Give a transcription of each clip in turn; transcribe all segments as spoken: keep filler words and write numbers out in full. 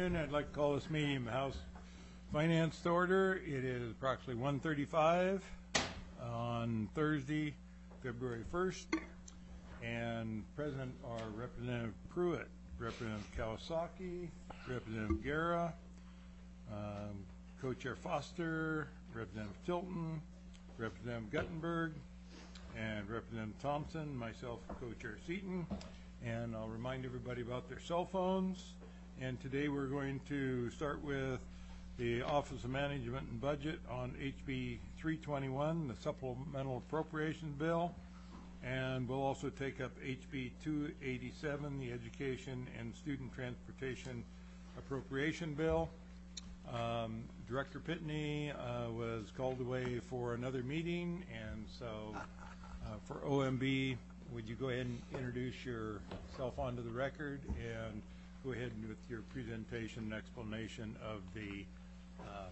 afternoon. I'd like to call this meeting of the House Finance to order. It is approximately one thirty-five on Thursday, February first, and present are Representative Pruitt, Representative Kawasaki, Representative Guerra, um, Co-Chair Foster, Representative Tilton, Representative Guttenberg, and Representative Thompson, myself, Co-Chair Seaton. And I'll remind everybody about their cell phones. And today we're going to start with the Office of Management and Budget on H B three twenty-one, the Supplemental Appropriations Bill. And we'll also take up H B two eighty-seven, the Education and Student Transportation Appropriation Bill. Um, Director Pitney uh, was called away for another meeting, and so uh, for O M B, would you go ahead and introduce yourself onto the record and go ahead with your presentation and explanation of the uh,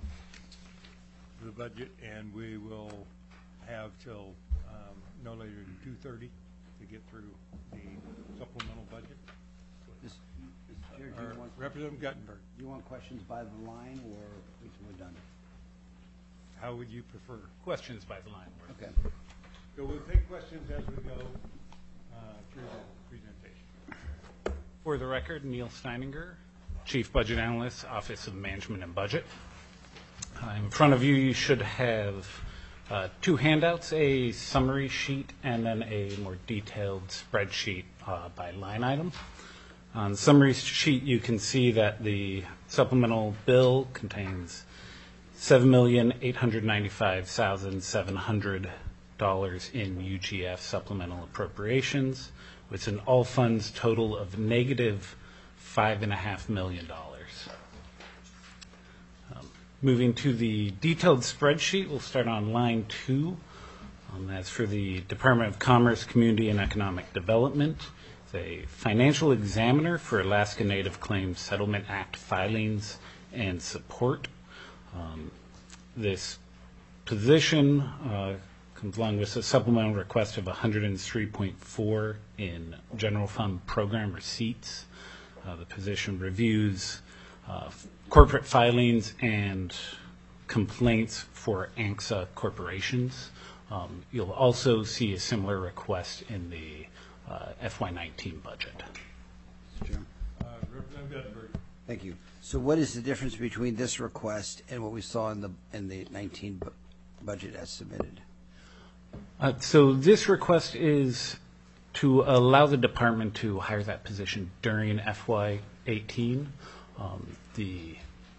the budget, and we will have till um, no later than two thirty to get through the supplemental budget. Mister Chair, do you want, Representative Guttenberg. do you want questions by the line or wait till we're done? How would you prefer? Questions by the line. Okay. So we'll take questions as we go uh, through the presentation. For the record, Neil Steininger, Chief Budget Analyst, Office of Management and Budget. Uh, in front of you, you should have uh, two handouts, a summary sheet and then a more detailed spreadsheet uh, by line item. On the summary sheet, you can see that the supplemental bill contains seven million eight hundred ninety-five thousand seven hundred dollars in U G F supplemental appropriations, with an all funds total of negative five and a half million dollars. Um, moving to the detailed spreadsheet, we'll start on line two. Um, that's for the Department of Commerce, Community and Economic Development. It's a financial examiner for Alaska Native Claims Settlement Act filings and support. Um, this position uh, comes along with a supplemental request of one hundred three point four in general fund program receipts. Uh, the position reviews uh, corporate filings and complaints for A N C S A corporations. Um, you'll also see a similar request in the uh, F Y nineteen budget. Mister Chair. Uh, Representative Guttenberg. Thank you. So what is the difference between this request and what we saw in the in the nineteen bu budget as submitted? Uh, so this request is to allow the department to hire that position during F Y eighteen. Um, the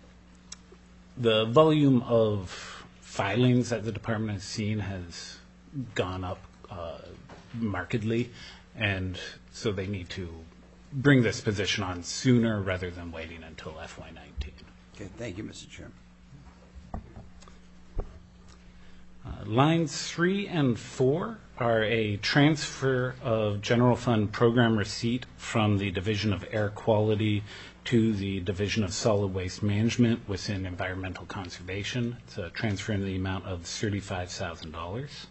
the volume of filings that the department has seen has gone up uh, markedly, and so they need to bring this position on sooner rather than waiting until F Y nineteen. Okay, thank you, Mister Chair. Uh, lines three and four are a transfer of general fund program receipt from the Division of Air Quality to the Division of Solid Waste Management within Environmental Conservation. It's a transfer in the amount of thirty-five thousand dollars.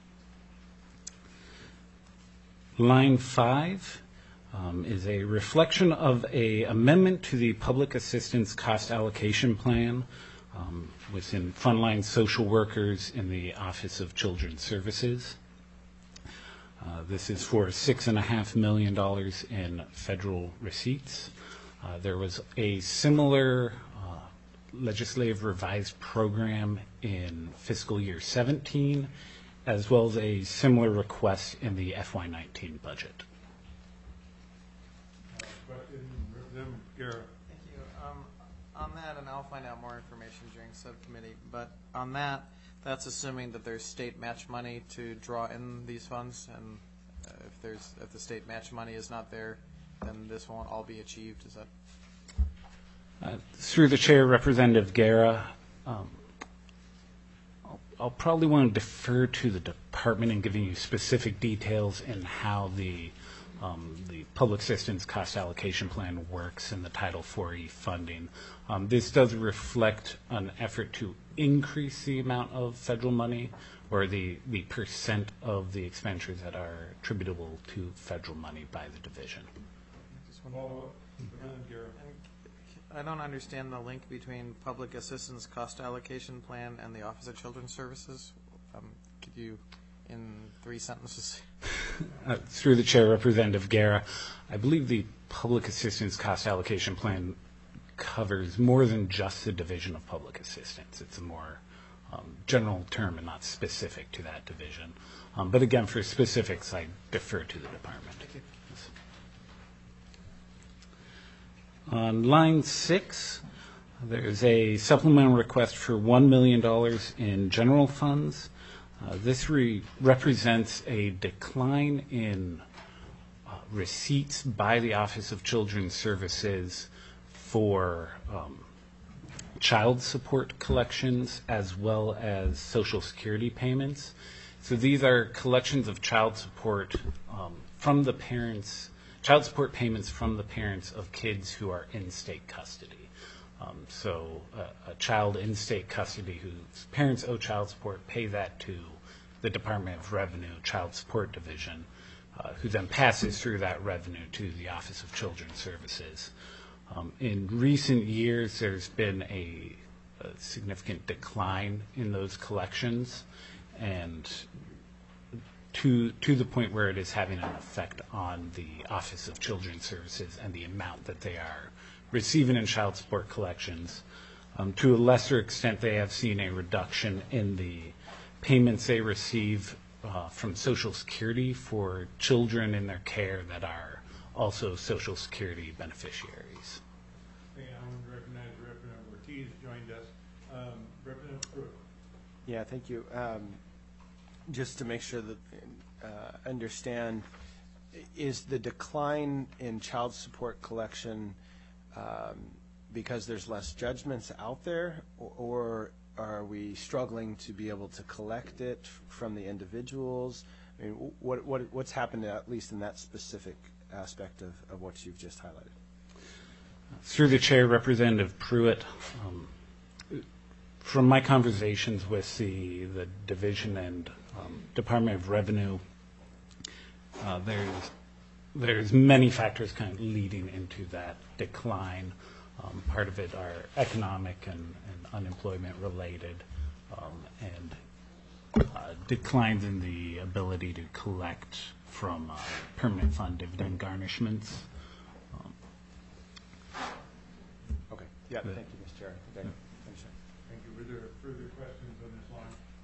Line five um, is a reflection of a amendment to the Public Assistance Cost Allocation Plan um, within Frontline Social Workers in the Office of Children's Services. Uh, this is for six and a half million dollars in federal receipts. Uh, there was a similar uh, legislative revised program in fiscal year seventeen, as well as a similar request in the F Y nineteen budget. Question, Representative Guerra. Thank you. Um, on that, and I'll find out more information during subcommittee, but on that, that's assuming that there's state match money to draw in these funds, and uh, if there's if the state match money is not there, then this won't all be achieved. Is that? Uh, through the chair, Representative Guerra, um, I'll, I'll probably want to defer to the department in giving you specific details in how the um, the public assistance cost allocation plan works in the Title four E funding. Um, this does reflect an effort to increase the amount of federal money, or the, the percent of the expenditures that are attributable to federal money by the division. Follow up. Representative Guerra. I don't understand the link between public assistance cost allocation plan and the Office of Children's Services. Um, could you, in three sentences? Uh, Through the chair, Representative Guerra, I believe the public assistance cost allocation plan covers more than just the division of public assistance. It's a more um, general term and not specific to that division. Um, but again, for specifics, I defer to the department. Thank you. On line six, there's a supplemental request for one million dollars in general funds. Uh, this re- represents a decline in uh, receipts by the Office of Children's Services for um, child support collections as well as Social Security payments. So these are collections of child support um, from the parents, child support payments from the parents of kids who are in state custody. Um, so uh, a child in state custody whose parents owe child support pay that to the Department of Revenue Child Support Division, uh, who then passes through that revenue to the Office of Children's Services. Um, in recent years, there's been a, a significant decline in those collections, and to to the point where it is having an effect on the Office of Children's Services and the amount that they are receiving in child support collections. Um, to a lesser extent, they have seen a reduction in the payments they receive uh, from Social Security for children in their care that are also Social Security beneficiaries. Okay, I want to recognize Representative Ortiz joined us. Um, Representative Pruitt. Yeah, thank you. Um, just to make sure that uh, understand, is the decline in child support collection um, because there's less judgments out there, or, or are we struggling to be able to collect it from the individuals? I mean, what what what's happened at least in that specific aspect of, of what you've just highlighted? Through the chair, Representative Pruitt, um, from my conversations with the, the division and um, Department of Revenue, uh, there's there's many factors kind of leading into that decline. Um, part of it are economic and, and unemployment related, um, and uh, declines in the ability to collect from uh, permanent fund dividend garnishments. Um, Okay. Yeah. Thank you, Mister Chair. I think I understand. Thank you. Were there further questions on this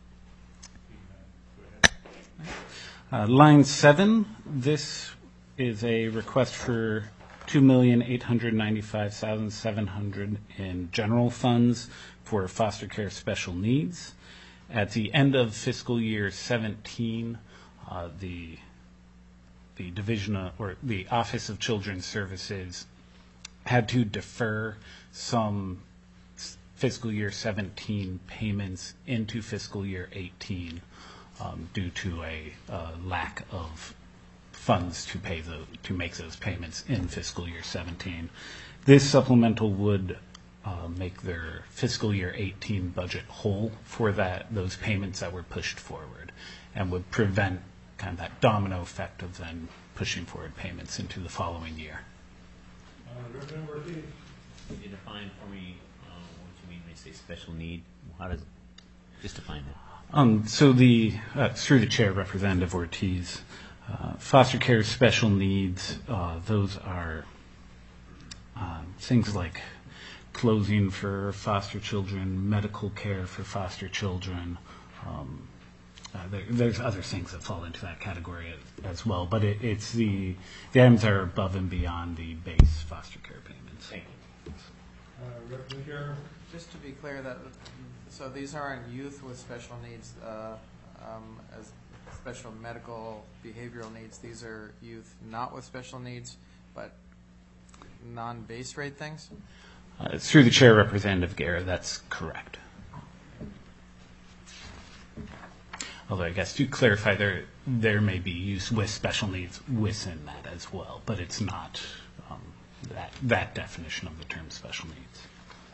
line? Go ahead. Uh, line seven, this is a request for two million eight hundred ninety-five thousand seven hundred in general funds for foster care special needs. At the end of fiscal year seventeen, uh, the the division of, or the Office of Children's Services had to defer some fiscal year seventeen payments into fiscal year eighteen um, due to a uh, lack of funds to pay the to make those payments in fiscal year seventeen. This supplemental would uh, make their fiscal year eighteen budget whole for that those payments that were pushed forward, and would prevent kind of that domino effect of then pushing forward payments into the following year. Uh, Representative Ortiz. Can you define for me uh, what you mean when you say special need? How does, just define it. Um, so the, uh, through the chair, Representative Ortiz, uh, foster care special needs, uh, those are uh, things like clothing for foster children, medical care for foster children. Um, uh, there, there's other things that fall into that category as, as well, but it, it's the, the items that are above and beyond the base foster care payments. Thank you. Uh, Representative Guerra. Just to be clear, that so these aren't youth with special needs, uh, um, as special medical behavioral needs. These are youth not with special needs, but non-base rate things. Uh, through the chair, Representative Guerra, that's correct. Although I guess to clarify, there there may be use with special needs within that as well, but it's not um, that that definition of the term special needs.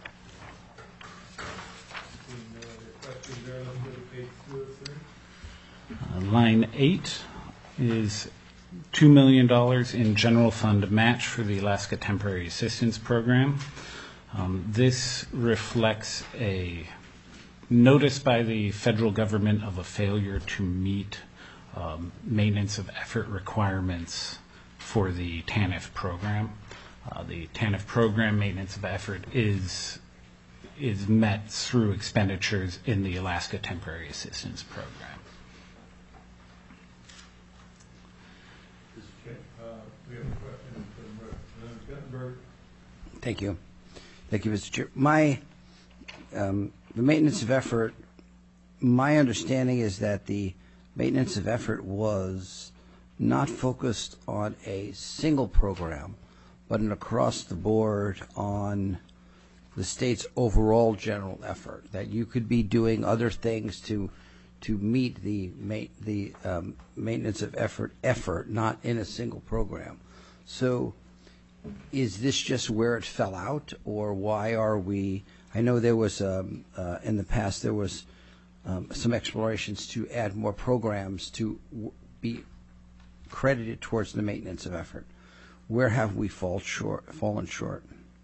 Seeing no other questions there, let's go to page two of three. Uh, line eight is two million dollars in general fund match for the Alaska Temporary Assistance Program. Um, This reflects a notice by the federal government of a failure to meet um, maintenance of effort requirements for the TANF program. Uh, The TANF program maintenance of effort is, is met through expenditures in the Alaska Temporary Assistance Program. Okay, uh, we have a question from Representative Guttenberg. Thank you. Thank you, Mister Chair. My, um, the maintenance of effort, my understanding is that the maintenance of effort was not focused on a single program, but an across-the-board on the state's overall general effort, that you could be doing other things to to meet the ma- the um, maintenance of effort effort, not in a single program. So is this just where it fell out, or why are we, I know there was, um, uh, in the past, there was um, some explorations to add more programs to w- be credited towards the maintenance of effort. Where have we fall short, fallen short?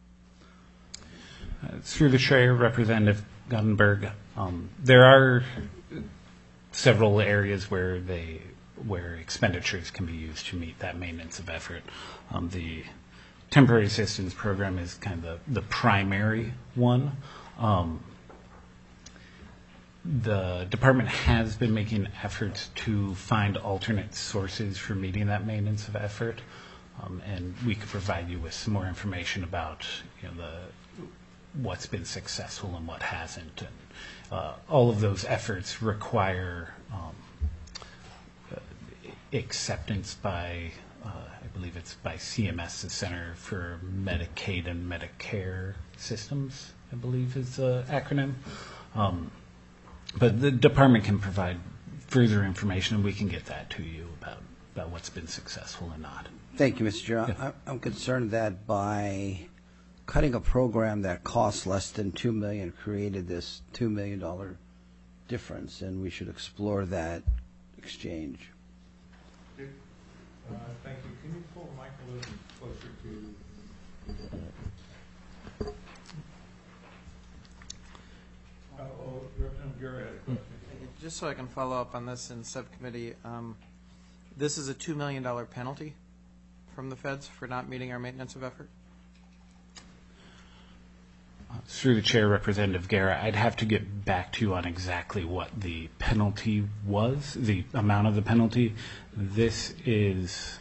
Uh, Through the chair, Representative Guttenberg, um, there are several areas where they where expenditures can be used to meet that maintenance of effort. Um, the temporary assistance program is kind of the, the primary one. Um, the department has been making efforts to find alternate sources for meeting that maintenance of effort, um, and we could provide you with some more information about, you know, the what's been successful and what hasn't. And uh, all of those efforts require um, uh, acceptance by, uh, I believe it's by C M S, the Center for Medicaid and Medicare Systems, I believe is the acronym. Um, but the department can provide further information, and we can get that to you about, about what's been successful and not. Thank you, Mister Chair. Yeah. I- I'm concerned that by cutting a program that costs less than two million dollars created this two million dollars difference, and we should explore that exchange. Uh, Thank you. Can you pull the mic a little closer to? Uh, oh, Representative Guerra had a question. Just so I can follow up on this in subcommittee, um, this is a two million dollar penalty from the feds for not meeting our maintenance of effort? Through the chair, Representative Guerra, I'd have to get back to you on exactly what the penalty was, the amount of the penalty. This is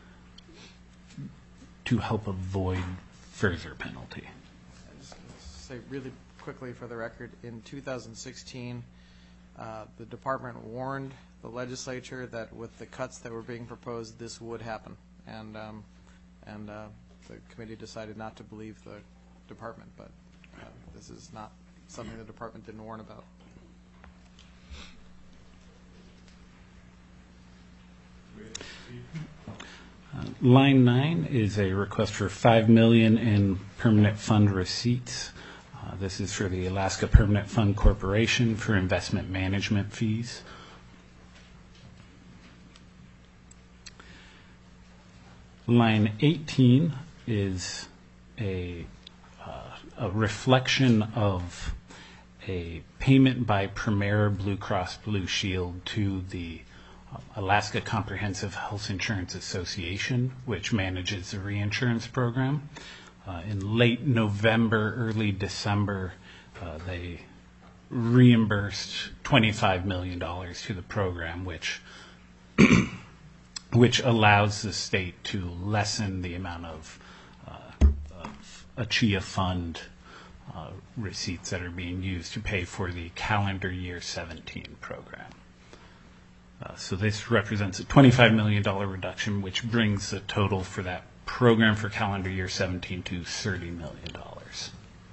to help avoid further penalty. I just want to say really quickly for the record, in two thousand sixteen, uh, the department warned the legislature that with the cuts that were being proposed, this would happen. And, um, and uh, the committee decided not to believe the department, but uh, this is not something the department didn't warn about. Uh, Line nine is a request for five million dollars in permanent fund receipts. Uh, This is for the Alaska Permanent Fund Corporation for investment management fees. Line eighteen is a, uh, a reflection of a payment by Premier Blue Cross Blue Shield to the uh, Alaska Comprehensive Health Insurance Association, which manages the reinsurance program. Uh, in late November, early December, uh, they reimbursed twenty-five million dollars to the program, which which allows the state to lessen the amount of, uh, of A C H I A fund uh, receipts that are being used to pay for the calendar year seventeen program. Uh, so this represents a twenty-five million dollars reduction, which brings the total for that program for calendar year seventeen to thirty million dollars.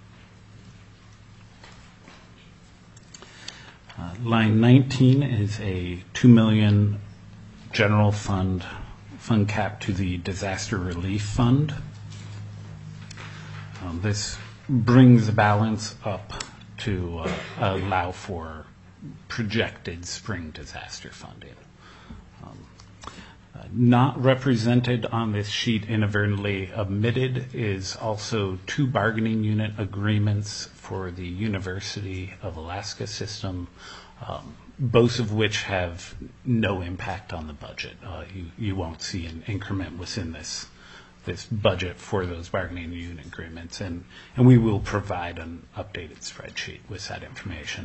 Uh, line nineteen is a two million dollars general fund fund cap to the disaster relief fund. Um, this brings the balance up to uh, allow for projected spring disaster funding. Um, uh, Not represented on this sheet, inadvertently omitted, is also two bargaining unit agreements for the University of Alaska system, um, both of which have no impact on the budget. Uh, you, you won't see an increment within this this budget for those bargaining unit agreements, and, and we will provide an updated spreadsheet with that information.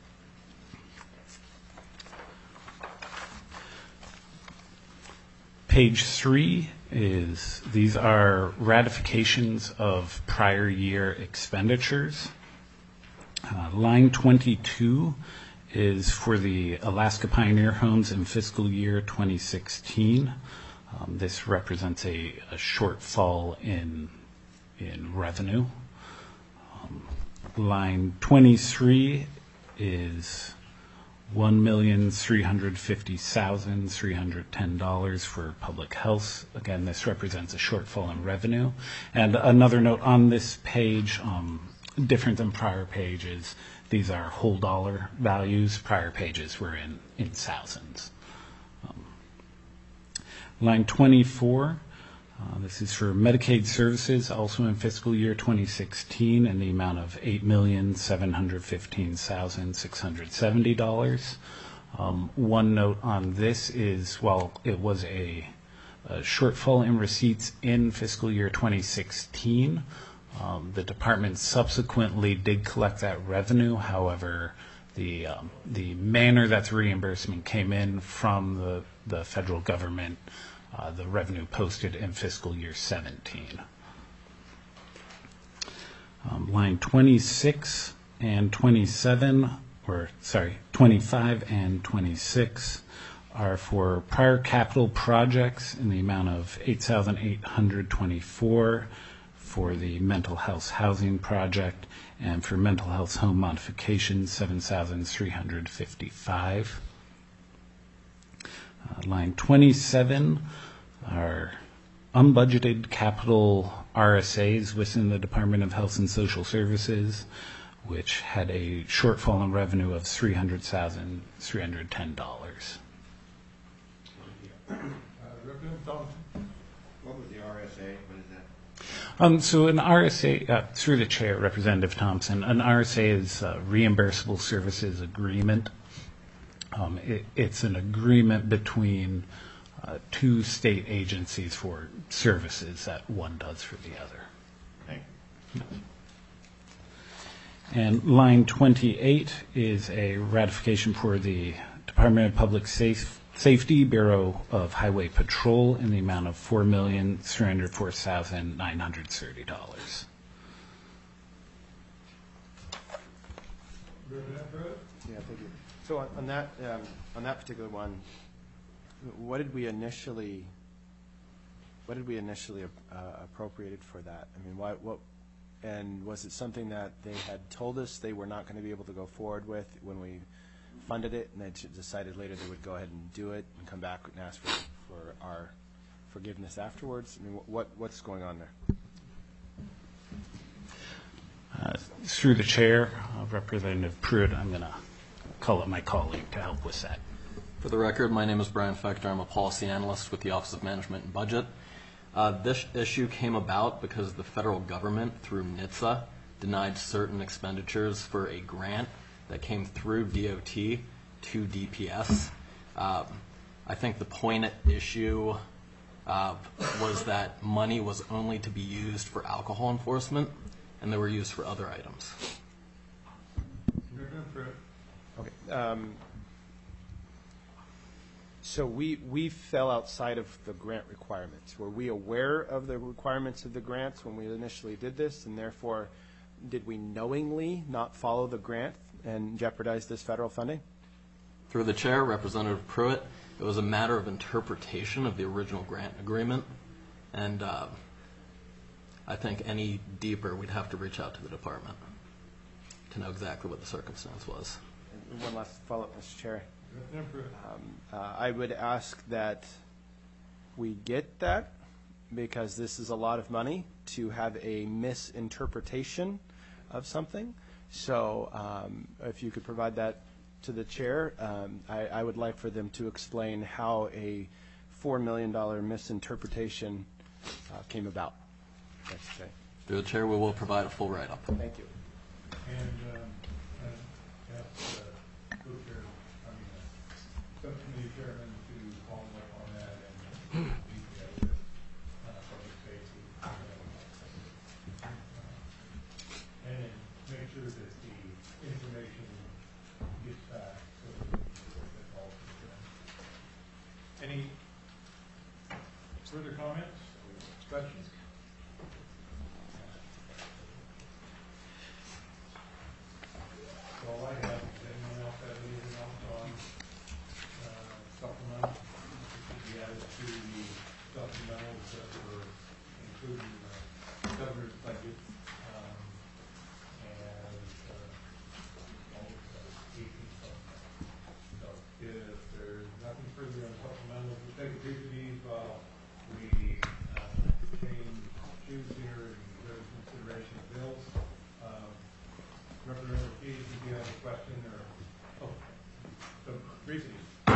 Page three is, these are ratifications of prior year expenditures. Uh, line twenty-two is for the Alaska Pioneer Homes in fiscal year twenty sixteen. Um, this represents a, a shortfall in, in revenue. Um, line twenty-three is one million three hundred fifty thousand three hundred ten dollars for public health. Again, this represents a shortfall in revenue. And another note on this page, um, different than prior pages, these are whole dollar values. Prior pages were in, in thousands. Um, line twenty-four, uh, this is for Medicaid services, also in fiscal year twenty sixteen, in the amount of eight million seven hundred fifteen thousand six hundred seventy dollars. Um, one note on this is, while it was a, a shortfall in receipts in fiscal year twenty sixteen, um, the department subsequently did collect that revenue. However, the um, the manner that the reimbursement came in from the, the federal government, uh, the revenue posted in fiscal year seventeen. Um, line twenty-six and twenty-seven, or sorry, twenty-five and twenty-six are for prior capital projects in the amount of eight thousand eight hundred twenty-four for the mental health housing project, and for mental health home modifications, seven thousand three hundred fifty-five. Uh, line twenty-seven are unbudgeted capital R S As within the Department of Health and Social Services, which had a shortfall in revenue of three hundred thousand three hundred ten dollars. Uh, Representative Thompson? What was the R S A? What is that? Um, so an R S A, uh, through the chair, Representative Thompson, an R S A is a reimbursable services agreement. Um, it, it's an agreement between uh, two state agencies for services that one does for the other. Thank you. And line twenty-eight is a ratification for the Department of Public Safe, Safety, Bureau of Highway Patrol, in the amount of four million three hundred four thousand nine hundred thirty dollars. Representative Pruitt? Yeah, thank you. So on, on that, um, on that particular one, what did we initially, what did we initially uh, appropriated for that? I mean, why, what, and was it something that they had told us they were not going to be able to go forward with when we funded it, and they decided later they would go ahead and do it and come back and ask for, for our forgiveness afterwards? I mean, what, what's going on there? Uh, through the chair, uh, Representative Pruitt, I'm going to call up my colleague to help with that. For the record, my name is Brian Fechter. I'm a policy analyst with the Office of Management and Budget. Uh, this issue came about because the federal government, through N H T S A, denied certain expenditures for a grant that came through D O T to D P S. Um, I think the point at issue uh, was that money was only to be used for alcohol enforcement, and they were used for other items. Representative Pruitt? Okay. Um, so we, we fell outside of the grant requirements. Were we aware of the requirements of the grants when we initially did this, and therefore did we knowingly not follow the grant and jeopardize this federal funding? Through the chair, Representative Pruitt, it was a matter of interpretation of the original grant agreement, and uh, I think any deeper, we'd have to reach out to the department to know exactly what the circumstance was. And one last follow-up, Mister Chair. Representative Pruitt? Um, uh, I would ask that we get that, because this is a lot of money to have a misinterpretation of something. So um, if you could provide that to the chair, um, I, I would like for them to explain how a four million dollars misinterpretation uh, came about. I should say. Through the chair, we will provide a full write-up. Thank you. And, um, and ask, uh, group chair, I mean, uh, subcommittee chairman to follow up on that and meet together with, uh, public safety. Uh, and then make sure that the information gets back so that that's all concerned. Any further comments, questions? All I have, does anyone else have anything else on uh, supplemental? It should be added to the supplementals that were included in the governor's budget um, and uh, all of the eighteen supplementals. So if there's nothing further on supplementals, we'll take a brief of these while we uh, change shoes here and there's consideration of bills. Um, Representative Keys, if you have a question or, oh, so briefly.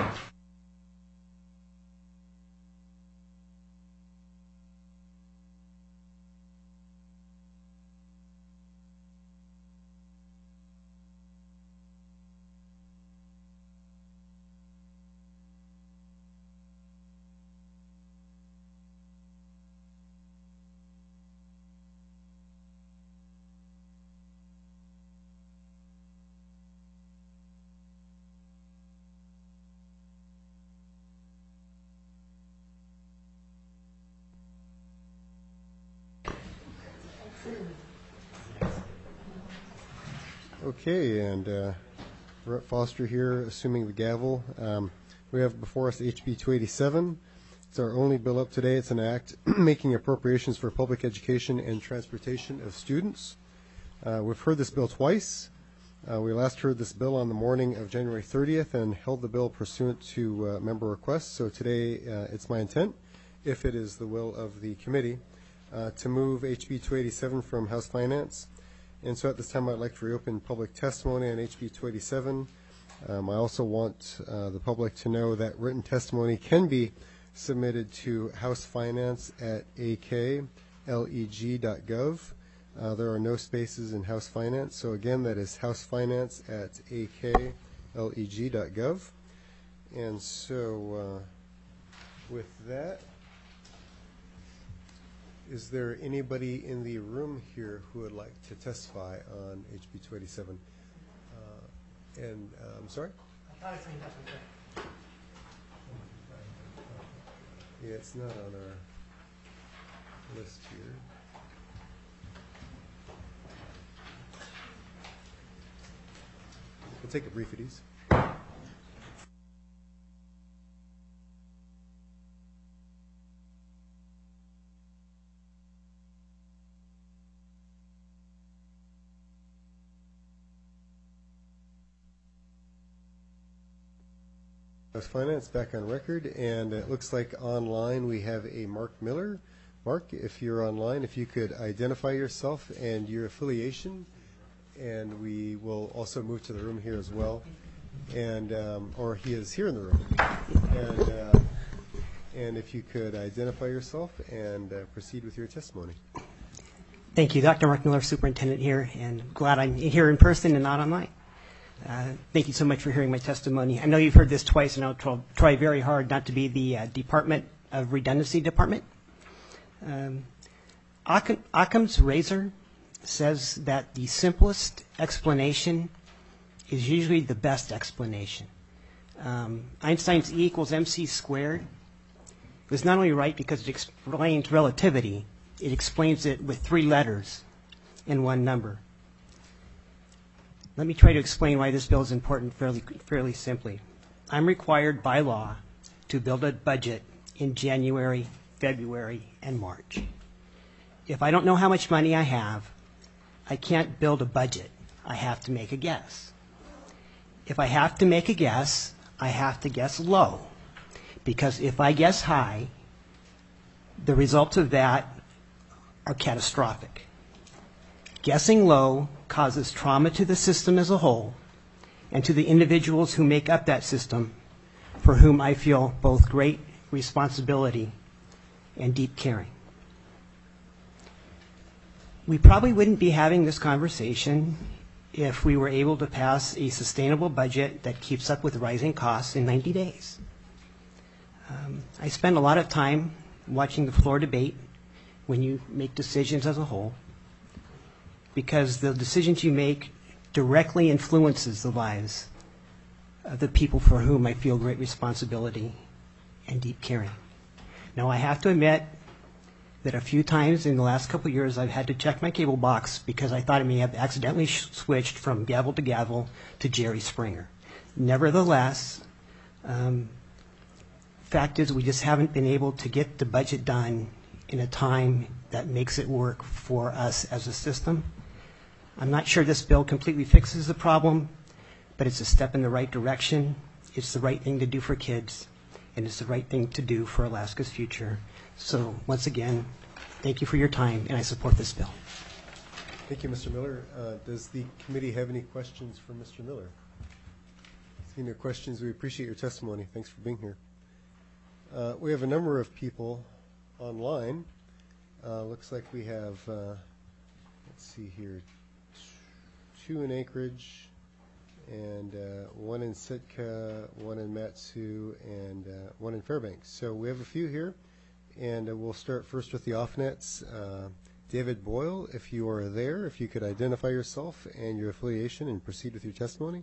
Okay, and uh, Rep Foster here, assuming the gavel. Um, we have before us H B two eighty-seven. It's our only bill up today. It's an act making appropriations for public education and transportation of students. Uh, we've heard this bill twice. Uh, we last heard this bill on the morning of January thirtieth and held the bill pursuant to uh, member requests. So today uh, it's my intent, if it is the will of the committee, uh, to move H B two eighty-seven from House Finance. And so at this time, I'd like to reopen public testimony on H B two eighty-seven. Um, I also want uh, the public to know that written testimony can be submitted to House Finance at a k leg dot gov. Uh, there are no spaces in House Finance. So again, that is House Finance at a k leg dot gov. And so uh, with that, is there anybody in the room here who would like to testify on H B two eighty-seven? Uh, and uh, I'm sorry? Yeah, it's not on our list here. We'll take a brief at ease. Finance back on record, and it looks like online we have a Mark Miller. Mark, if you're online, if you could identify yourself and your affiliation, and we will also move to the room here as well. And um, or he is here in the room. And uh, and if you could identify yourself and uh, proceed with your testimony. Thank you, Doctor Mark Miller, Superintendent here, and glad I'm here in person and not online. Uh, thank you so much for hearing my testimony. I know you've heard this twice, and I'll try, try very hard not to be the uh, Department of Redundancy Department. Um, Occam, Occam's razor says that the simplest explanation is usually the best explanation. Um, Einstein's E equals mc squared was not only right because it explains relativity, it explains it with three letters and one number. Let me try to explain why this bill is important fairly, fairly simply. I'm required by law to build a budget in January, February, and March. If I don't know how much money I have, I can't build a budget. I have to make a guess. If I have to make a guess, I have to guess low. Because if I guess high, the results of that are catastrophic. Guessing low causes trauma to the system as a whole and to the individuals who make up that system, for whom I feel both great responsibility, and deep caring. We probably wouldn't be having this conversation if we were able to pass a sustainable budget that keeps up with rising costs in ninety days. Um, I spend a lot of time watching the floor debate when you make decisions as a whole, because the decisions you make directly influences the lives of the people for whom I feel great responsibility and deep caring. Now, I have to admit that a few times in the last couple of years I've had to check my cable box because I thought I may have accidentally sh- switched from gavel to gavel to Jerry Springer. Nevertheless, um, fact is we just haven't been able to get the budget done in a time that makes it work for us as a system. I'm not sure this bill completely fixes the problem, but it's a step in the right direction. It's the right thing to do for kids, and it's the right thing to do for Alaska's future. So once again, thank you for your time, and I support this bill. Thank you, Mister Miller. Uh, does the committee have any questions for Mister Miller? Seeing no questions, we appreciate your testimony. Thanks for being here. Uh, we have a number of people online. Uh, looks like we have, uh, let's see here, two in Anchorage, and uh, one in Sitka, one in Matsu, and uh, one in Fairbanks. So we have a few here, and uh, we'll start first with the off-nets. Uh, David Boyle, if you are there, if you could identify yourself and your affiliation and proceed with your testimony.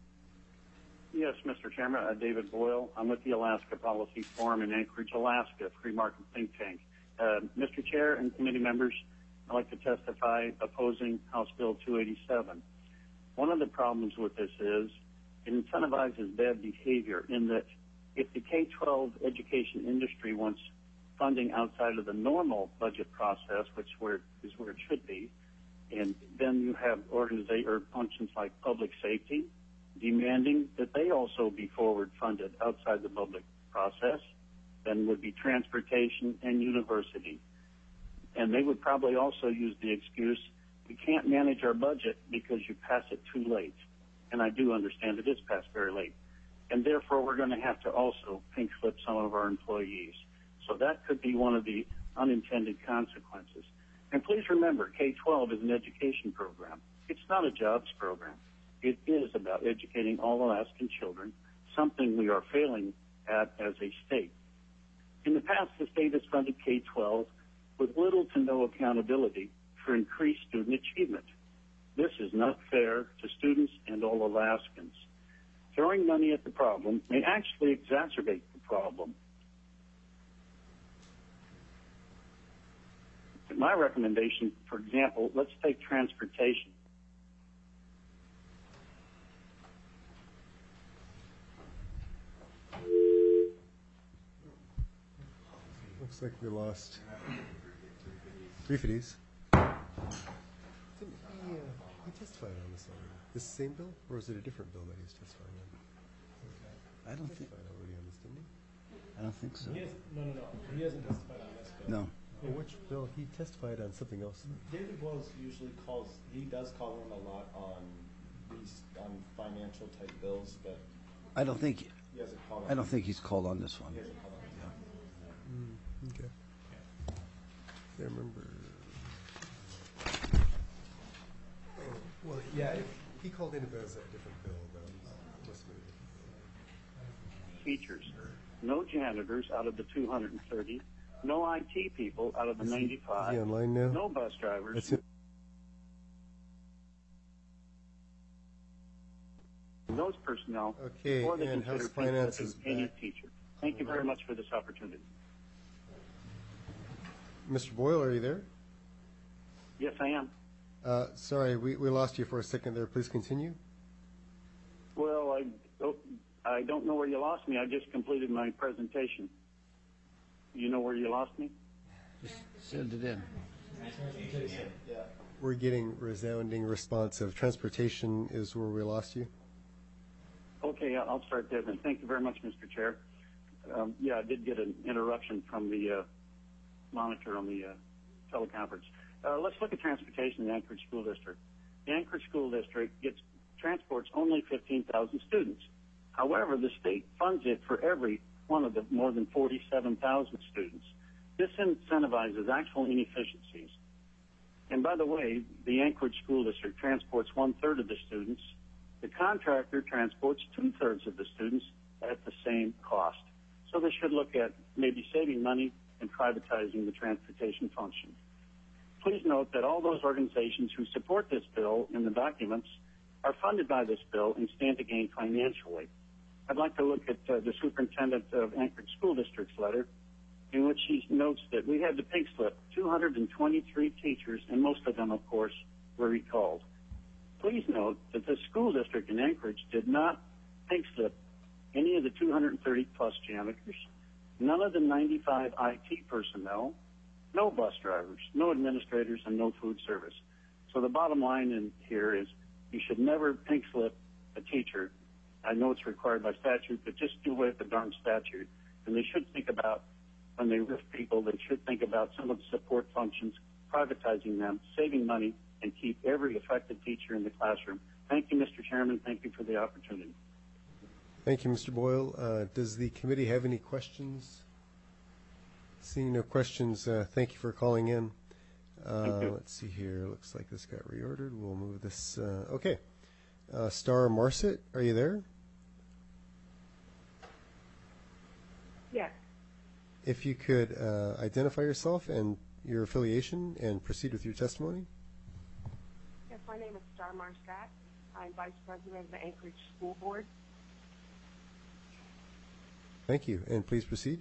Yes, Mister Chairman, uh, David Boyle. I'm with the Alaska Policy Forum in Anchorage, Alaska, free market think tank. Uh, Mister Chair and committee members, I'd like to testify opposing House Bill two eighty-seven. One of the problems with this is it incentivizes bad behavior in that if the K twelve education industry wants funding outside of the normal budget process, which where, is where it should be, and then you have organiza- or functions like public safety demanding that they also be forward funded outside the public process, then would be transportation and university. And they would probably also use the excuse, we can't manage our budget because you pass it too late. And I do understand it is passed very late. And therefore, we're going to have to also pink slip some of our employees. So that could be one of the unintended consequences. And please remember, K twelve is an education program. It's not a jobs program. It is about educating all Alaskan children, something we are failing at as a state. In the past, the state has funded K twelve with little to no accountability for increased student achievement. This is not fair to students and all Alaskans. Throwing money at the problem may actually exacerbate the problem. My recommendation, for example, let's take transportation. Looks like we lost Briefedes. He, uh, he testified on this already. This same bill, or is it a different bill that he's testifying on? I don't think, Testified already on this, didn't he? I don't think so. He has, no, no, no. He hasn't testified on this bill. No. Well, which bill? He testified on something else. David Wells usually calls, he does call in a lot on these, on financial type bills, but I don't think, he hasn't called on. I don't think he's called on this one. He hasn't called on this one. Mm, okay. I remember. Oh, well, yeah, if he called in about a different bill, but it must have been a different bill. Teachers, no janitors out of the two hundred thirty, no I T people out of the Is he- ninety-five, is he online now? no bus drivers. That's it. Those personnel Okay, before they and consider House pink Finance slipping is any back. teacher. Thank you very much for this opportunity. Mister Boyle, are you there? Yes, I am. Uh, sorry, we, we lost you for a second there. Please continue. Well, I don't, I don't know where you lost me. I just completed my presentation. You know where you lost me? Send it in. We're getting resounding response of transportation is where we lost you. Okay, I'll start there then. Thank you very much, Mister Chair. Um, yeah, I did get an interruption from the uh, monitor on the uh, teleconference. Uh, let's look at transportation in the Anchorage School District. The Anchorage School District gets transports only fifteen thousand students. However, the state funds it for every one of the more than forty-seven thousand students. This incentivizes actual inefficiencies. And by the way, the Anchorage School District transports one-third of the students. The contractor transports two-thirds of the students at the same cost. So they should look at maybe saving money and privatizing the transportation function. Please note that all those organizations who support this bill in the documents are funded by this bill and stand to gain financially. I'd like to look at uh, the superintendent of Anchorage School District's letter, in which he notes that we had to pink slip two hundred twenty-three teachers, and most of them, of course, were recalled. Please note that the school district in Anchorage did not pink slip any of the two hundred thirty plus janitors, none of the ninety-five I T personnel, no bus drivers, no administrators, and no food service. So the bottom line in here is you should never pink slip a teacher. I know it's required by statute, but just do away with the darn statute. And they should think about, when they lift people, they should think about some of the support functions, privatizing them, saving money, and keep every affected teacher in the classroom. Thank you, Mister Chairman. Thank you for the opportunity. Thank you, Mister Boyle. Uh, does the committee have any questions? Seeing no questions, uh, thank you for calling in. Uh, Thank you. Let's see here. Looks like this got reordered. We'll move this. Uh, okay. Uh, Star Marsit, are you there? Yes. If you could uh, identify yourself and your affiliation and proceed with your testimony. Yes, my name is Star Marsat. I'm Vice President of the Anchorage School Board. Thank you, and please proceed.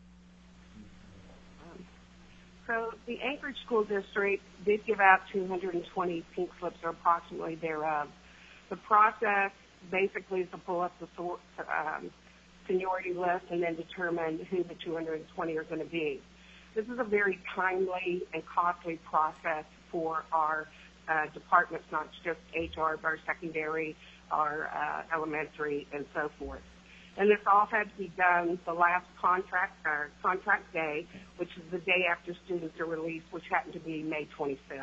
Um, so the Anchorage School District did give out two hundred twenty pink slips, or approximately thereof. The process basically is to pull up the sor- um, seniority list and then determine who the two hundred twenty are going to be. This is a very timely and costly process for our uh, departments, not just H R, but our secondary, our uh, elementary, and so forth. And this all had to be done the last contract uh, contract day, which is the day after students are released, which happened to be May twenty-fifth.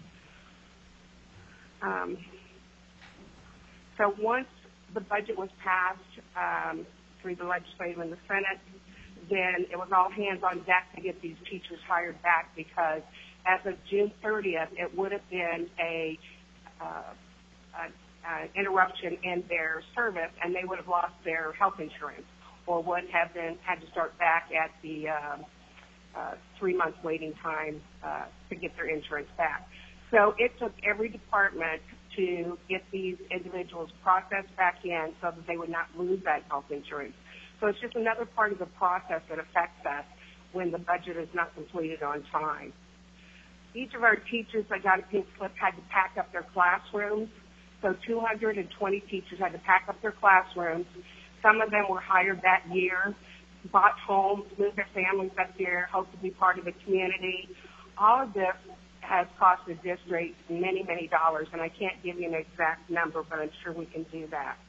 Um, so once the budget was passed um, through the legislature and the Senate, then it was all hands on deck to get these teachers hired back, because as of June thirtieth, it would have been a, uh, a Uh, interruption in their service, and they would have lost their health insurance, or would have been had to start back at the uh, uh, three month waiting time uh, to get their insurance back. So it took every department to get these individuals processed back in so that they would not lose that health insurance. So it's just another part of the process that affects us when the budget is not completed on time. Each of our teachers that got a pink slip had to pack up their classrooms. So two hundred twenty teachers had to pack up their classrooms. Some of them were hired that year, bought homes, moved their families up here, hoped to be part of the community. All of this has cost the district many, many dollars, and I can't give you an exact number, but I'm sure we can do that.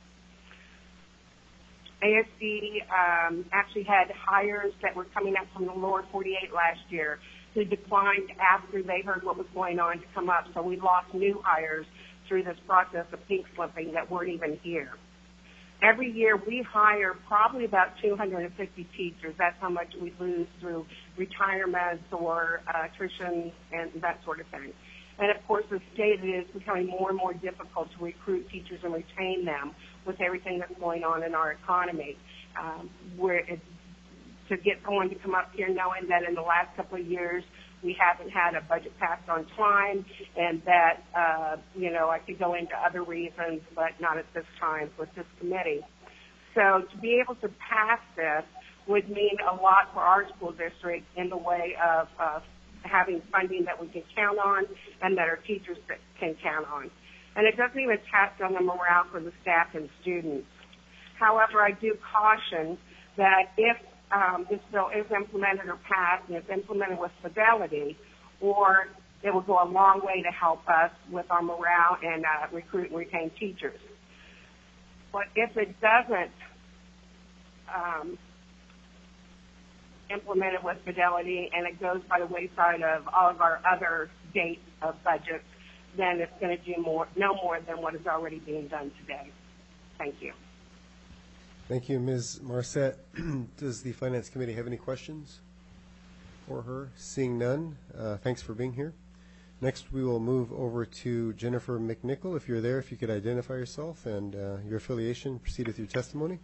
A S D um, actually had hires that were coming up from the lower forty-eight last year who declined after they heard what was going on to come up. So we lost new hires through this process of pink slipping that weren't even here. Every year we hire probably about two hundred fifty teachers. That's how much we lose through retirements or uh, attrition and that sort of thing. And of course, the state is becoming more and more difficult to recruit teachers and retain them with everything that's going on in our economy. Um, where it's, to get someone to come up here knowing that in the last couple of years we haven't had a budget passed on time, and that, uh, you know, I could go into other reasons, but not at this time with this committee. So to be able to pass this would mean a lot for our school district in the way of uh, having funding that we can count on and that our teachers can count on. And it doesn't even test on the morale for the staff and students. However, I do caution that if Um, this bill is implemented or passed and it's implemented with fidelity, or it will go a long way to help us with our morale and uh, recruit and retain teachers. But if it doesn't um, implement it with fidelity and it goes by the wayside of all of our other dates of budgets, then it's going to do more, no more than what is already being done today. Thank you. Thank you, Miz Marset. Does the Finance Committee have any questions for her? Seeing none, uh, thanks for being here. Next, we will move over to Jennifer McNichol. If you're there, if you could identify yourself and uh, your affiliation, proceed with your testimony.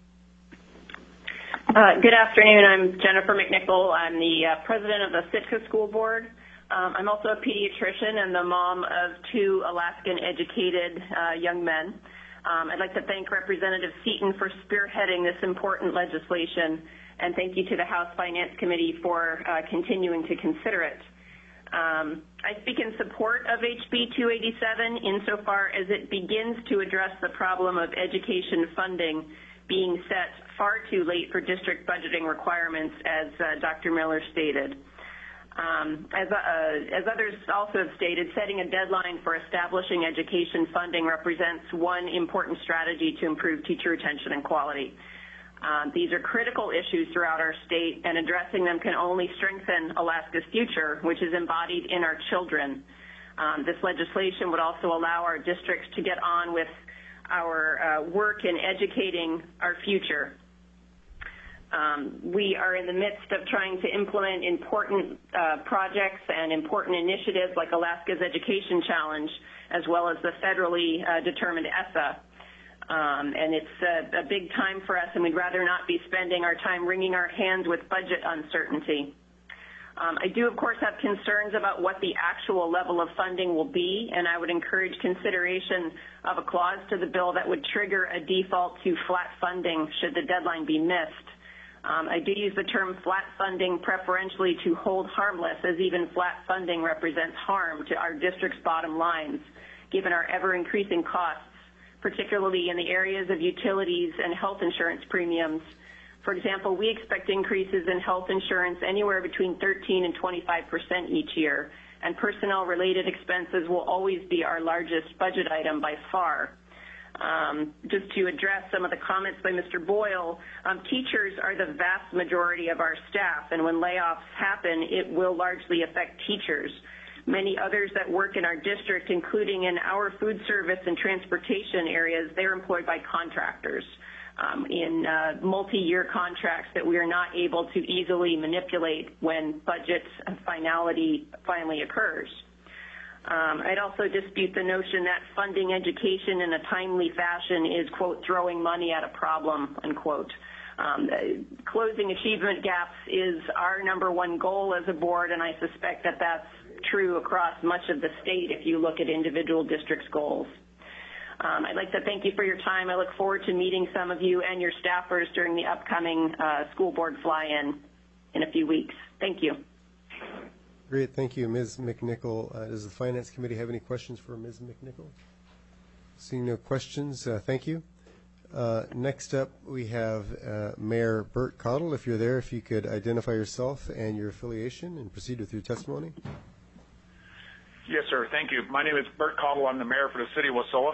Uh, good afternoon. I'm Jennifer McNichol. I'm the uh, president of the Sitka School Board. Um, I'm also a pediatrician and the mom of two Alaskan-educated uh, young men. Um, I'd like to thank Representative Seaton for spearheading this important legislation, and thank you to the House Finance Committee for uh, continuing to consider it. Um, I speak in support of H B two eighty-seven insofar as it begins to address the problem of education funding being set far too late for district budgeting requirements, as uh, Doctor Miller stated. Um, as, uh, as others also have stated, setting a deadline for establishing education funding represents one important strategy to improve teacher retention and quality. Um, these are critical issues throughout our state, and addressing them can only strengthen Alaska's future, which is embodied in our children. Um, this legislation would also allow our districts to get on with our uh, work in educating our future. Um, we are in the midst of trying to implement important uh, projects and important initiatives like Alaska's Education Challenge, as well as the federally uh, determined E S A. Um, and it's a, a big time for us, and we'd rather not be spending our time wringing our hands with budget uncertainty. Um, I do, of course, have concerns about what the actual level of funding will be, and I would encourage consideration of a clause to the bill that would trigger a default to flat funding should the deadline be missed. Um, I do use the term flat funding preferentially to hold harmless, as even flat funding represents harm to our district's bottom lines, given our ever-increasing costs, particularly in the areas of utilities and health insurance premiums. For example, we expect increases in health insurance anywhere between thirteen and twenty-five percent each year, and personnel-related expenses will always be our largest budget item by far. Um, just to address some of the comments by Mister Boyle, um, teachers are the vast majority of our staff, and when layoffs happen, it will largely affect teachers. Many others that work in our district, including in our food service and transportation areas, they're employed by contractors um, in uh, multi-year contracts that we are not able to easily manipulate when budget finality finally occurs. Um, I'd also dispute the notion that funding education in a timely fashion is, quote, throwing money at a problem, unquote. Um, closing achievement gaps is our number one goal as a board, and I suspect that that's true across much of the state if you look at individual districts' goals. Um, I'd like to thank you for your time. I look forward to meeting some of you and your staffers during the upcoming uh, school board fly-in in a few weeks. Thank you. Great, thank you, Miz McNichol. Uh, does the Finance Committee have any questions for Miz McNichol? Seeing no questions, uh, thank you. Uh, next up, we have uh, Mayor Burt Cottle. If you're there, if you could identify yourself and your affiliation and proceed with your testimony. Yes, sir. Thank you. My name is Burt Cottle. I'm the mayor for the city of Wasilla.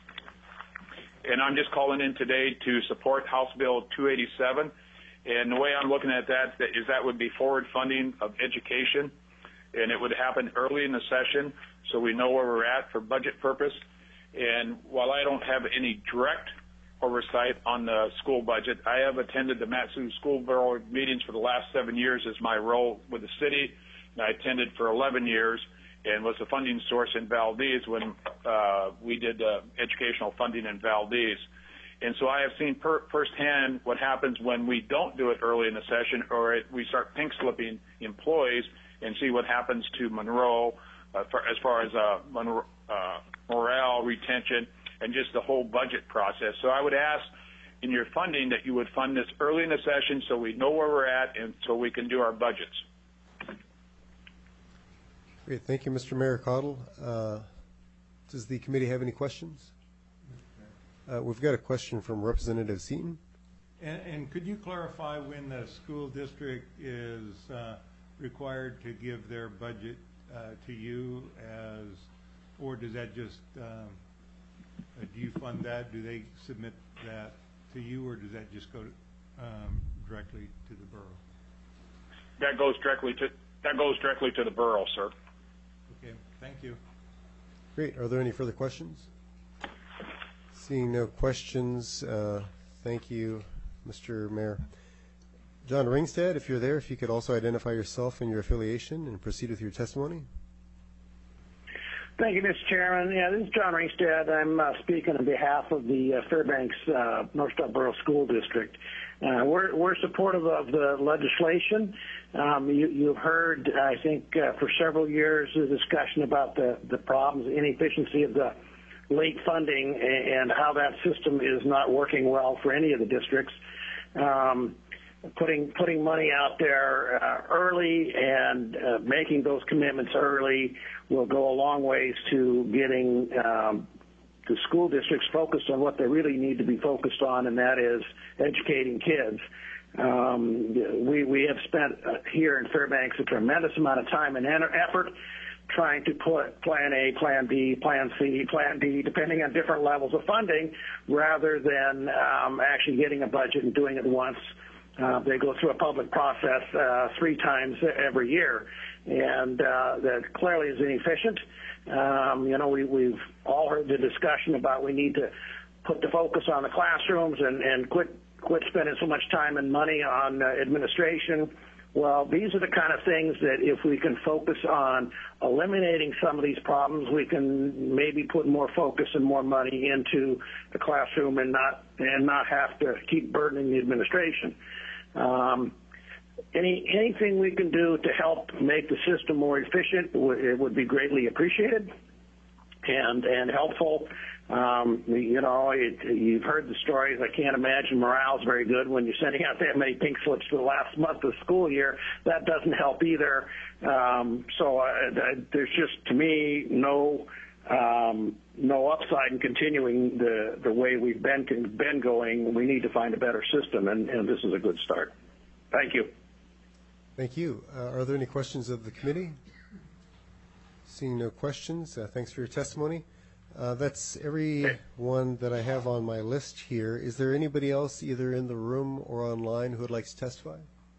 And I'm just calling in today to support House Bill two eighty-seven. And the way I'm looking at that is that would be forward funding of education. And it would happen early in the session so we know where we're at for budget purpose. And while I don't have any direct oversight on the school budget, I have attended the Mat-Su School Board meetings for the last seven years as my role with the city. And I attended for eleven years and was the funding source in Valdez when uh, we did uh, educational funding in Valdez. And so I have seen per- firsthand what happens when we don't do it early in the session, or it, we start pink slipping employees, and see what happens to Monroe uh, for, as far as uh, Monroe, uh, morale, retention, and just the whole budget process. So I would ask in your funding that you would fund this early in the session so we know where we're at and so we can do our budgets. Great, thank you, Mister Mayor Cottle. Uh, does the committee have any questions? Uh, we've got a question from Representative Seaton. And, and could you clarify when the school district is uh, required to give their budget uh, to you as, or does that just, um, uh, do you fund that? Do they submit that to you, or does that just go to, um, directly to the borough? That goes directly to that goes directly to the borough, sir. Okay, thank you. Great. Are there any further questions? Seeing no questions, uh, thank you, Mister Mayor. John Ringstead, if you're there, if you could also identify yourself and your affiliation and proceed with your testimony. Thank you, Mister Chairman. Yeah, this is John Ringstead. I'm uh, speaking on behalf of the uh, Fairbanks uh, North Star Borough School District. Uh, we're, we're supportive of the legislation. Um, you, you've heard, I think, uh, for several years, the discussion about the, the problems, the inefficiency of the late funding and how that system is not working well for any of the districts. Um, putting putting money out there uh, early and uh, making those commitments early will go a long ways to getting um, the school districts focused on what they really need to be focused on, and that is educating kids. Um, we, we have spent uh, here in Fairbanks a tremendous amount of time and effort trying to put Plan A, Plan B, Plan C, Plan D, depending on different levels of funding, rather than um, actually getting a budget and doing it once. Uh, they go through a public process uh, three times every year, and uh, that clearly is inefficient. Um, you know, we, we've all heard the discussion about we need to put the focus on the classrooms and, and quit quit spending so much time and money on uh, administration. Well, these are the kind of things that if we can focus on eliminating some of these problems, we can maybe put more focus and more money into the classroom and not and not have to keep burdening the administration. Um, any anything we can do to help make the system more efficient, it would be greatly appreciated and and helpful. Um, you know, it, you've heard the stories. I can't imagine morale is very good when you're sending out that many pink slips for the last month of the school year. That doesn't help either. Um, so uh, there's just, to me, no um, no upside in continuing the, the way we've been been going. We need to find a better system, and, and this is a good start. Thank you. Thank you. Uh, are there any questions of the committee? Seeing no questions, uh, thanks for your testimony. Uh, that's everyone that I have on my list here. Is there anybody else either in the room or online who would like to testify?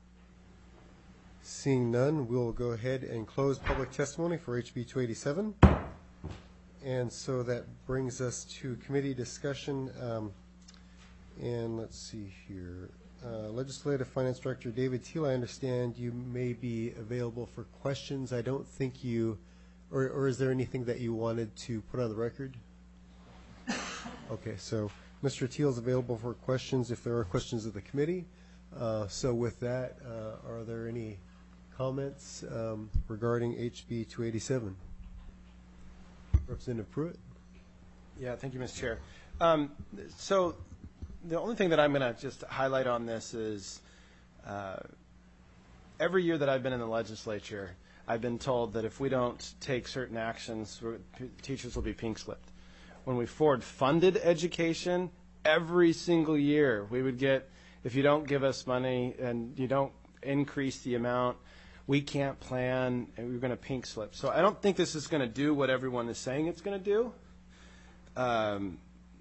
Seeing none, we'll go ahead and close public testimony for H B two eighty-seven. And so that brings us to committee discussion. Um, and let's see here. Uh, Legislative Finance Director David Teal, I understand you may be available for questions. I don't think you... Or, or is there anything that you wanted to put on the record? Okay, so Mister Teal is available for questions if there are questions of the committee. Uh, so with that, uh, are there any comments um, regarding H B two eighty-seven? Representative Pruitt? Yeah, thank you, Mister Chair. Um, so the only thing that I'm going to just highlight on this is uh, every year that I've been in the legislature, I've been told that if we don't take certain actions, teachers will be pink slipped. When we forward funded education, every single year we would get, if you don't give us money and you don't increase the amount, we can't plan and we're going to pink slip. So I don't think this is going to do what everyone is saying it's going to do. Um,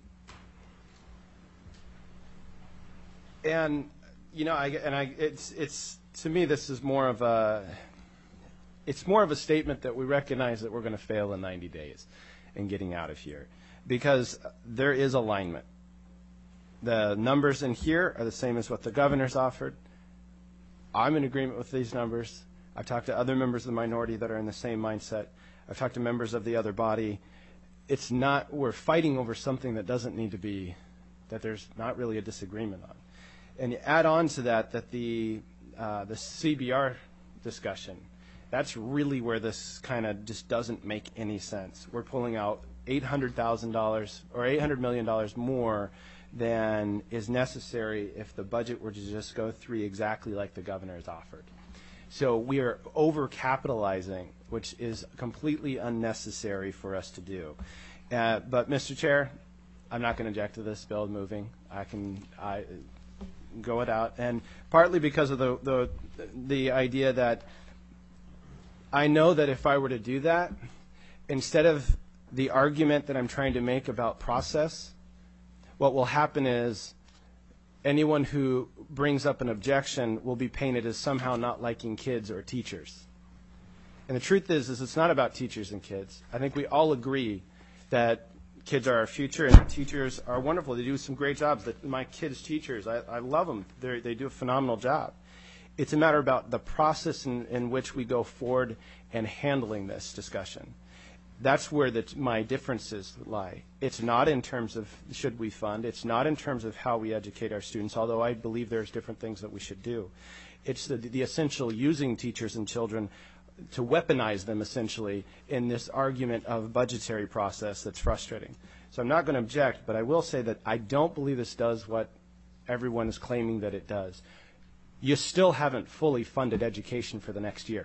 and, you know, I, and I, it's, it's, to me, this is more of a, it's more of a statement that we recognize that we're going to fail in ninety days in getting out of here, because there is alignment. The numbers in here are the same as what the governor's offered. I'm in agreement with these numbers. I've talked to other members of the minority that are in the same mindset. I've talked to members of the other body. It's not, we're fighting over something that doesn't need to be, that there's not really a disagreement on. And you add on to that that the, uh, the C B R discussion, that's really where this kind of just doesn't make any sense. We're pulling out eight hundred thousand dollars or eight hundred million dollars more than is necessary if the budget were to just go through exactly like the governor has offered. So we are over-capitalizing, which is completely unnecessary for us to do. Uh, but, Mister Chair, I'm not going to object to this bill moving. I can I, go it out. And partly because of the, the, the idea that I know that if I were to do that, instead of the argument that I'm trying to make about process, what will happen is anyone who brings up an objection will be painted as somehow not liking kids or teachers. And the truth is, is it's not about teachers and kids. I think we all agree that kids are our future, and teachers are wonderful. They do some great jobs. The, my kids' teachers, I, I love them. They're, they do a phenomenal job. It's a matter about the process in, in which we go forward and handling this discussion. That's where the, my differences lie. It's not in terms of should we fund. It's not in terms of how we educate our students, although I believe there's different things that we should do. It's the, the essential using teachers and children to weaponize them, essentially, in this argument of budgetary process that's frustrating. So I'm not going to object, but I will say that I don't believe this does what everyone is claiming that it does. You still haven't fully funded education for the next year.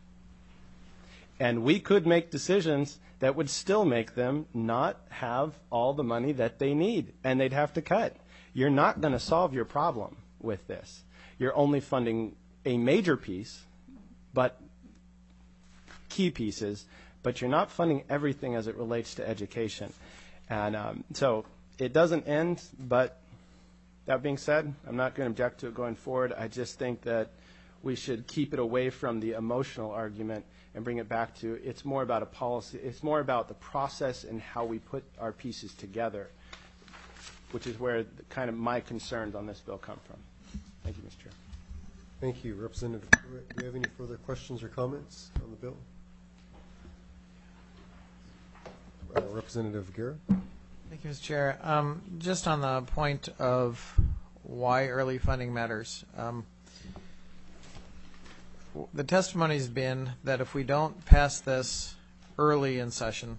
And we could make decisions that would still make them not have all the money that they need, and they'd have to cut. You're not going to solve your problem with this. You're only funding a major piece, but key pieces, but you're not funding everything as it relates to education. And um, so it doesn't end, but that being said, I'm not going to object to it going forward. I just think that we should keep it away from the emotional argument and bring it back to it's more about a policy. It's more about the process and how we put our pieces together, which is where the, kind of my concerns on this bill come from. Thank you, Mister Chair. Thank you. Representative Pruitt, do you have any further questions or comments on the bill? Uh, Representative Guerra. Thank you, Mister Chair. Um, just on the point of why early funding matters, um, the testimony has been that if we don't pass this early in session,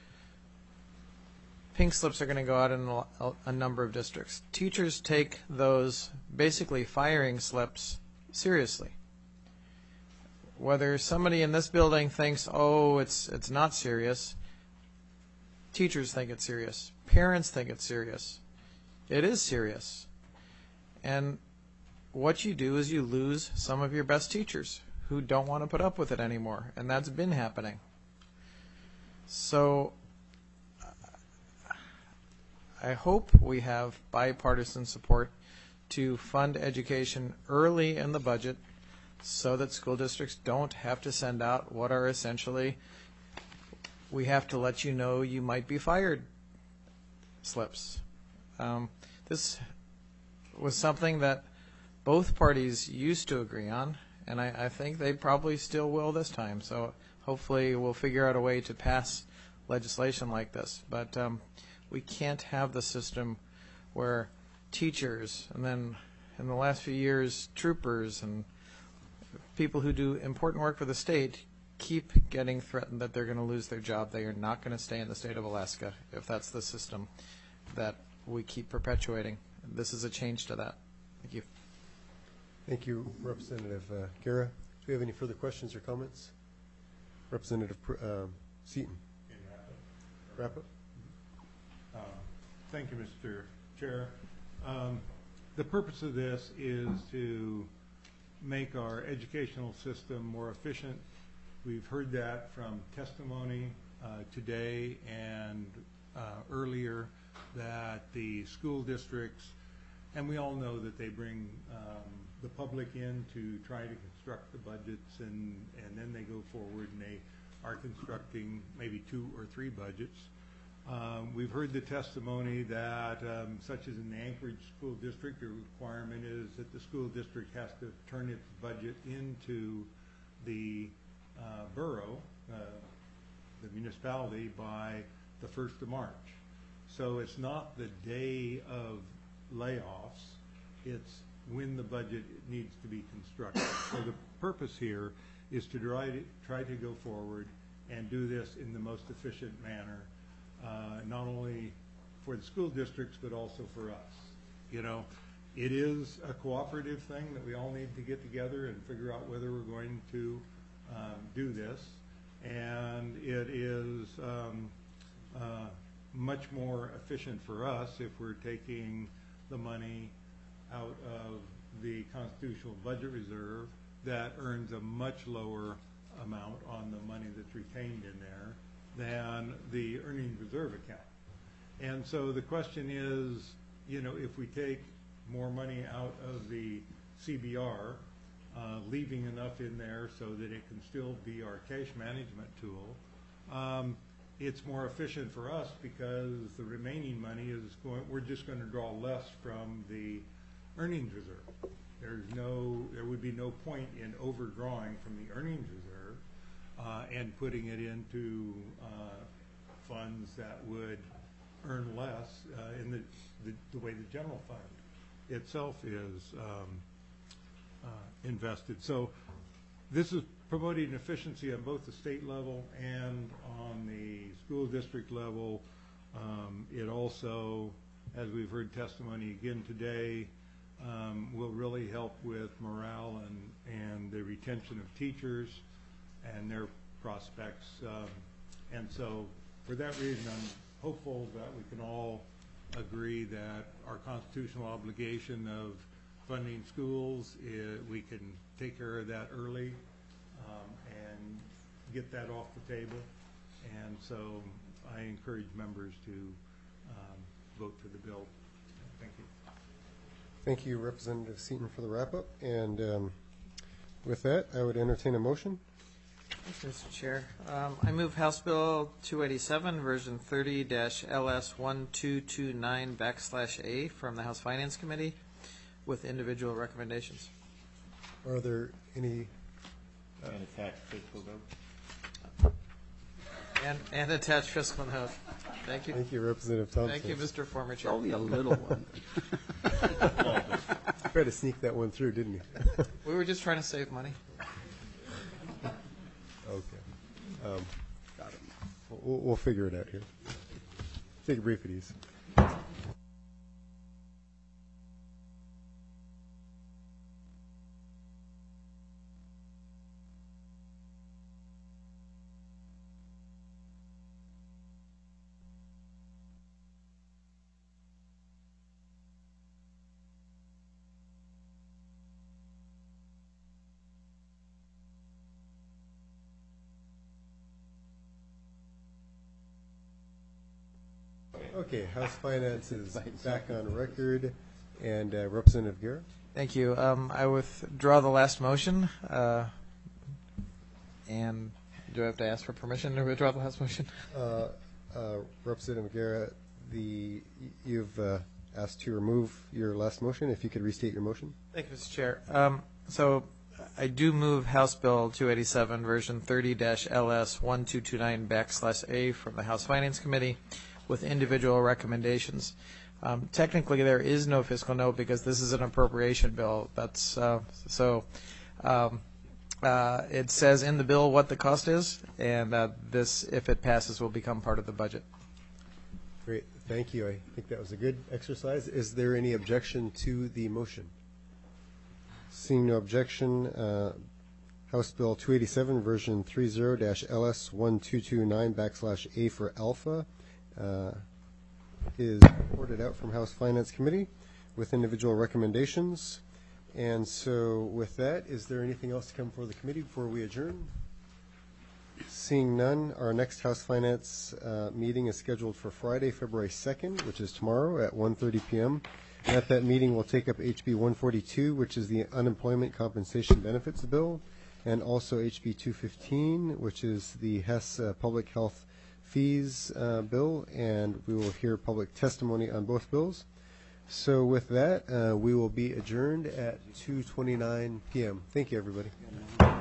pink slips are going to go out in a, a number of districts. Teachers take those basically firing slips seriously. Whether somebody in this building thinks, oh, it's it's not serious, teachers think it's serious. Parents think it's serious. It is serious. And what you do is you lose some of your best teachers who don't want to put up with it anymore, and that's been happening. So I hope we have bipartisan support to fund education early in the budget so that school districts don't have to send out what are essentially, we have to let you know you might be fired slips. Um, this was something that both parties used to agree on, and I, I think they probably still will this time. So hopefully we'll figure out a way to pass legislation like this. But um, we can't have the system where teachers, and then in the last few years, troopers and people who do important work for the state keep getting threatened that they're going to lose their job. They are not going to stay in the state of Alaska if that's the system that we keep perpetuating. This is a change to that. Thank you. Thank you, Representative uh, Guerra. Do we have any further questions or comments? Representative uh, Seaton. Wrap up. Uh, thank you, Mister Chair. Um, the purpose of this is to make our educational system more efficient. We've heard that from testimony uh, today and uh, earlier, that the school districts, and we all know that they bring um, the public in to try to construct the budgets, and, and then they go forward and they are constructing maybe two or three budgets. Um, we've heard the testimony that, um, such as in the Anchorage School District, the requirement is that the school district has to turn its budget into the uh, borough, uh, the municipality, by the first of March. So it's not the day of layoffs, it's when the budget needs to be constructed. So the purpose here is to try to, try to go forward and do this in the most efficient manner, uh, not only for the school districts, but also for us. You know, it is a cooperative thing that we all need to get together and figure out whether we're going to um, do this. And it is um, uh, much more efficient for us if we're taking the money out of the constitutional budget reserve that earns a much lower amount on the money that's retained in there than the earnings reserve account. And so the question is, you know, if we take more money out of the C B R, uh, leaving enough in there so that it can still be our cash management tool, um, it's more efficient for us because the remaining money is going, we're just going to draw less from the earnings reserve. There's no, there would be no point in overdrawing from the earnings reserve uh, and putting it into uh, funds that would earn less uh, in the, the, the way the general fund itself is um, uh, invested. So this is promoting efficiency on both the state level and on the school district level. Um, it also, as we've heard testimony again today, um, will really help with morale and, and the retention of teachers and their prospects. Um, and so for that reason, I'm hopeful that we can all agree that our constitutional obligation of funding schools, is, we can take care of that early um, and get that off the table. And so I encourage members to um, vote for the bill. Thank you. Thank you, Representative Seaton, for the wrap-up. And um, with that, I would entertain a motion. Thanks, Mister Chair. Um, I move House Bill two eighty-seven, version thirty dash L S one two two nine backslash A from the House Finance Committee with individual recommendations. Are there any? Uh, and attached fiscal note. And, and attached fiscal note. Thank you. Thank you, Representative Thompson. Thank you, Mister Former Chair. Only a little one. Tried to sneak that one through, didn't you? We were just trying to save money. Okay. Um, we'll, we'll figure it out here. Take a brief at ease. Okay, House Finance is back on record, and uh, Representative Guerra. Thank you. Um, I withdraw the last motion. Uh, and do I have to ask for permission to withdraw the last motion? Uh, uh, Representative Guerra, the you've uh, asked to remove your last motion. If you could restate your motion. Thank you, Mister Chair. Um, so I do move House Bill two eighty-seven, version thirty dash L S one two two nine backslash A from the House Finance Committee with individual recommendations. Um, technically, there is no fiscal note because this is an appropriation bill. That's uh, so. Um, uh, it says in the bill what the cost is, and uh, this, if it passes, will become part of the budget. Great, thank you. I think that was a good exercise. Is there any objection to the motion? Seeing no objection, uh, House Bill two eighty-seven, version thirty dash L S one two two nine backslash A for alpha. Uh, is reported out from House Finance Committee with individual recommendations. And so with that, is there anything else to come before the committee before we adjourn? Seeing none, our next House Finance uh, meeting is scheduled for Friday, February second, which is tomorrow at one thirty p m And at that meeting, we'll take up H B one forty-two, which is the Unemployment Compensation Benefits Bill, and also H B two fifteen, which is the Hess uh, Public Health Fees uh, bill, and we will hear public testimony on both bills. So with that, uh, we will be adjourned at two twenty-nine p m Thank you, everybody.